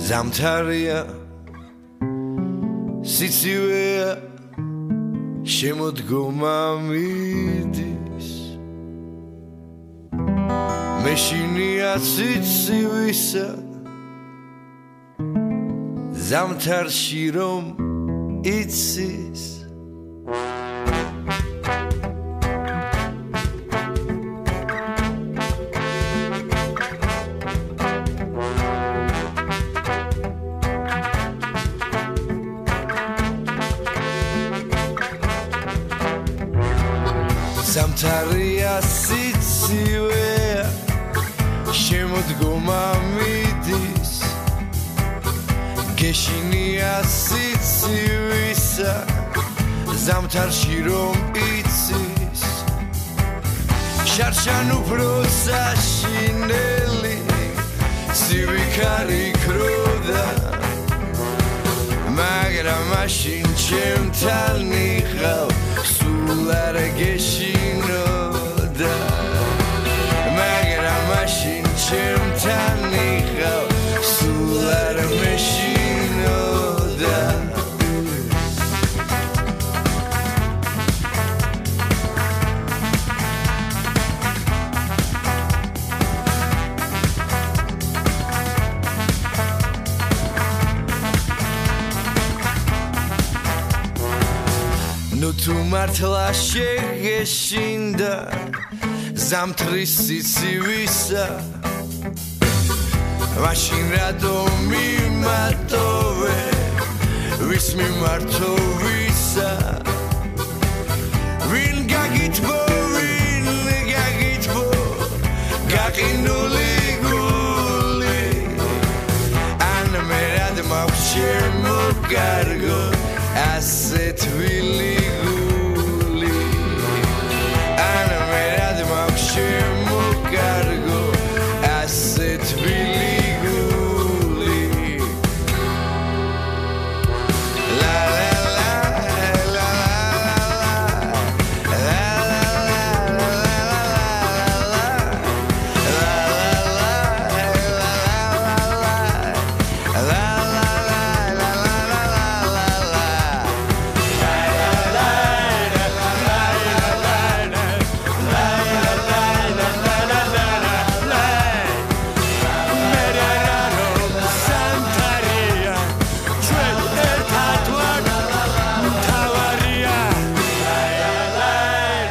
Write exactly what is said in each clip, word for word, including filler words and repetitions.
ზამთარია სიცივეა შემოდგომა მიდის მეშინია ციცივისა ზამთარში რომ იცის ზამთარია სიცივეა შემოდგომა მიდის გეშინია სიცივისა ზამთარში რომ იცის შარშან უფრო საშინელი ცივი ქროდა მაგრამ მაშინ ჩემთან იყავ სულ არ გეშინოდა მაგრამ მაშინ ჩემთან იყავ სულ არ მეშინოდა ნუ თუ მართლა შეგეშინდა ზამთრის სიცივისა მაშინ რატო მიმატოვე ვის მიმართო ვისა ვინ გაგითბო ვინ გაგითბო გაყინული გული ან მე რად მაქვს შემოგარგო ასე თბილი გული ან მე რად მაქვს შემოგარგო ასე თბილი გული ლა ლა ლა ლა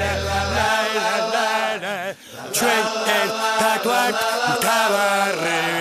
Train and backward power.